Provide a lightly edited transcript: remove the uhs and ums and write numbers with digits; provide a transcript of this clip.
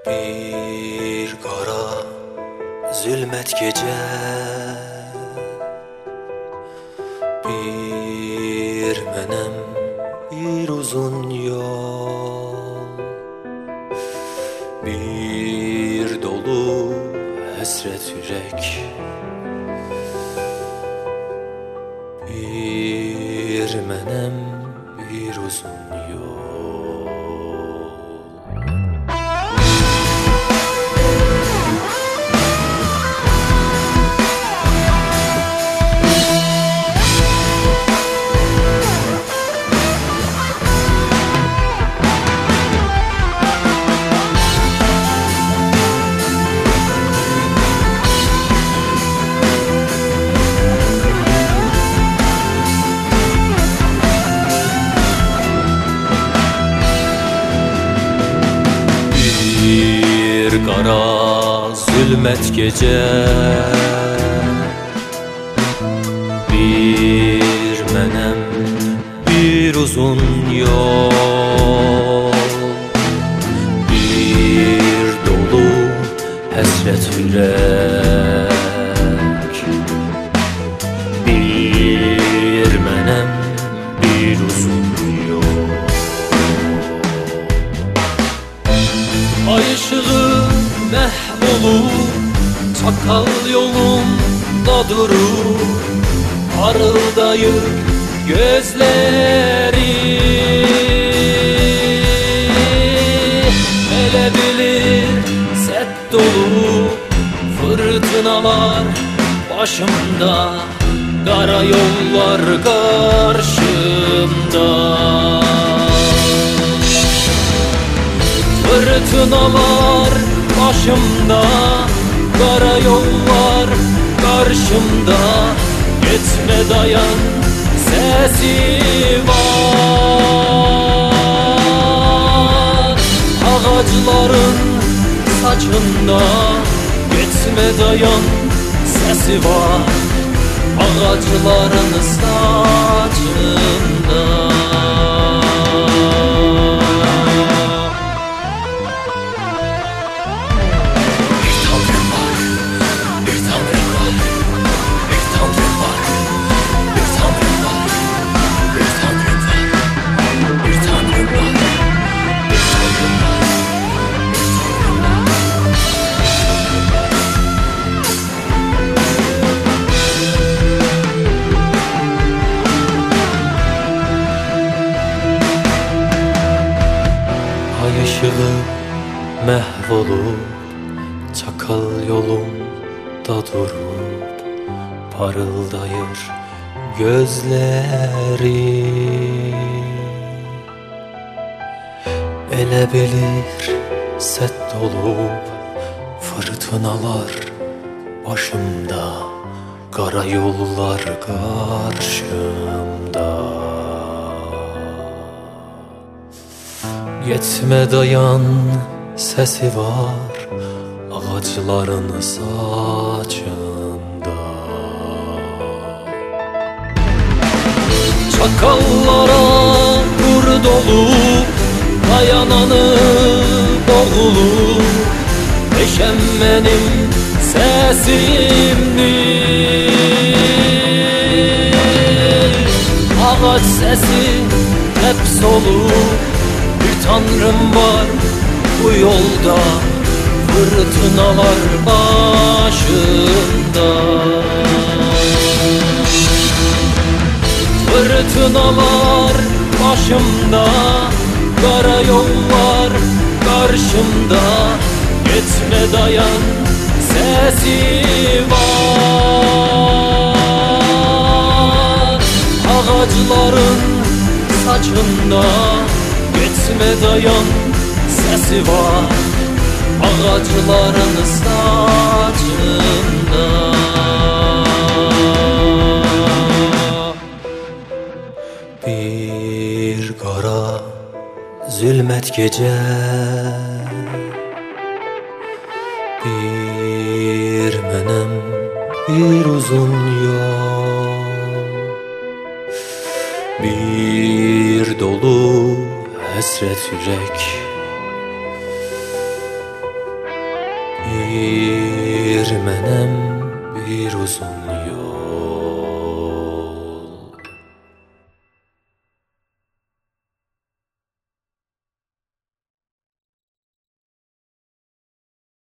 Bir qara zülmət gecə, bir mənəm, bir uzun yol, bir dolu həsrət ürək, bir mənəm, bir uzun yol. Qara zülmət gecə, bir mənəm, bir uzun yol, bir dolu həsrət ürək, bir mənəm, bir uzun yol. Ay ışığı məhv olur, çakal yolunda durur, parıldayır gözleri. Elə bilir sət dolu fırtınalar başımda, qara yollar qarşımda. Fırtınalar başımda, qara yollar qarşımda, getmə dayan səsi var. Ağacların saçında, getmə dayan səsi var. Ağacların saçında. Ay ışığı məhv olub, çakal yolunda durub, parıldayır gözləri. Elə bilir sət dolub fırtınalar başımda, qara yollar qarşımda. Getmə dayan səsi var, ağacların saçında. Çakallara qurd olub, dayananı boğulub, peşəm mənim səsimdir. Ağac səsi həbs olub, Tanrım var bu yolda, fırtınalar başında. Fırtınalar başımda, qara yollar qarşımda, getmə dayan səsi var. Ağacların saçında, getmə dayan səsi var. Ağacların saçında. Bir qara zülmət gecə, bir mənəm, bir uzun yol, bir dolu həsrət ürək, Bir mənim bir uzun